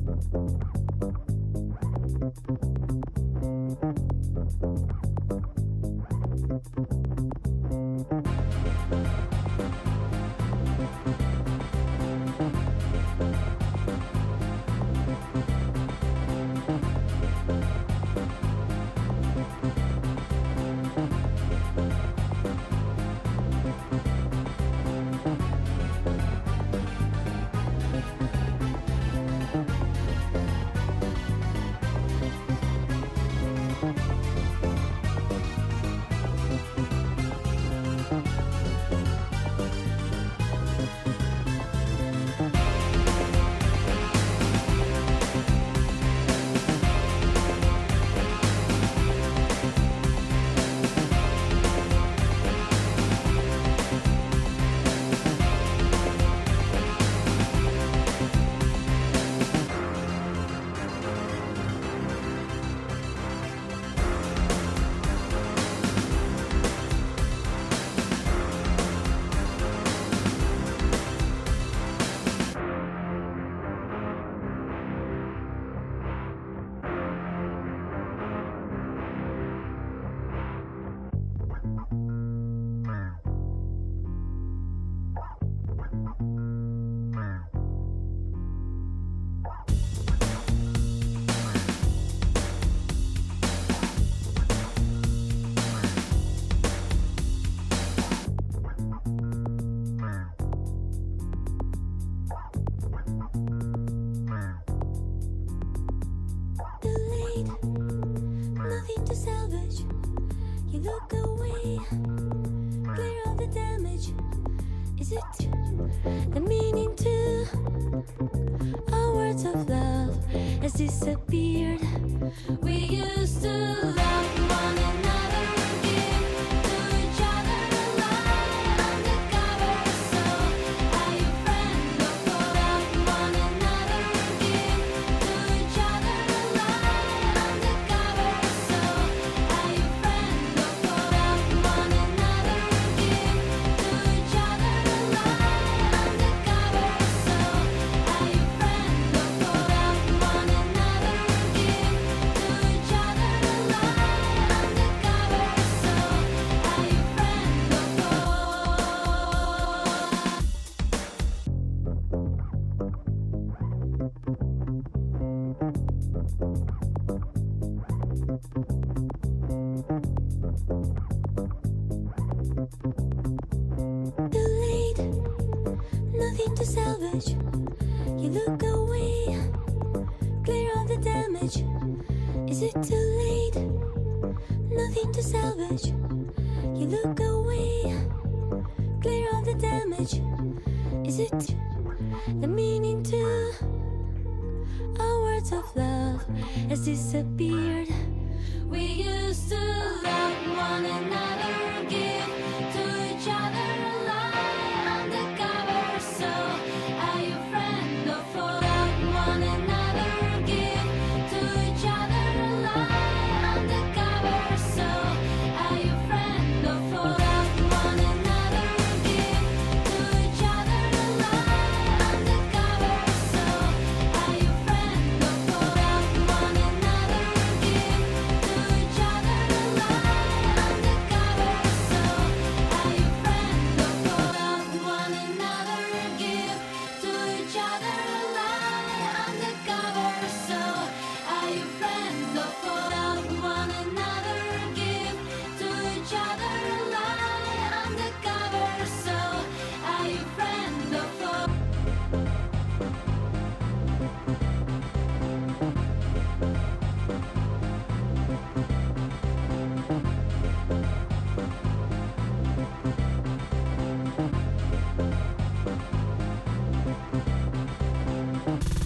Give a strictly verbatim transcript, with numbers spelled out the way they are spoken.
Is it the meaning to our words of love has disappeared? We used to love one another, give to each other a lie undercover. So are you friend or foe? Love one another, give to each other a lie undercover. So are you friend or foe? Love one another, give to each other a lie undercover. So are you friend or foe? Love one another, give to each other a lie undercover. So are you friend or Too late, nothing to salvage. You look away, clear of the damage. Is it too late? Nothing to salvage. You look away, clear of the damage. Is it the meaning to our words of love has disappeared? We used to love one another.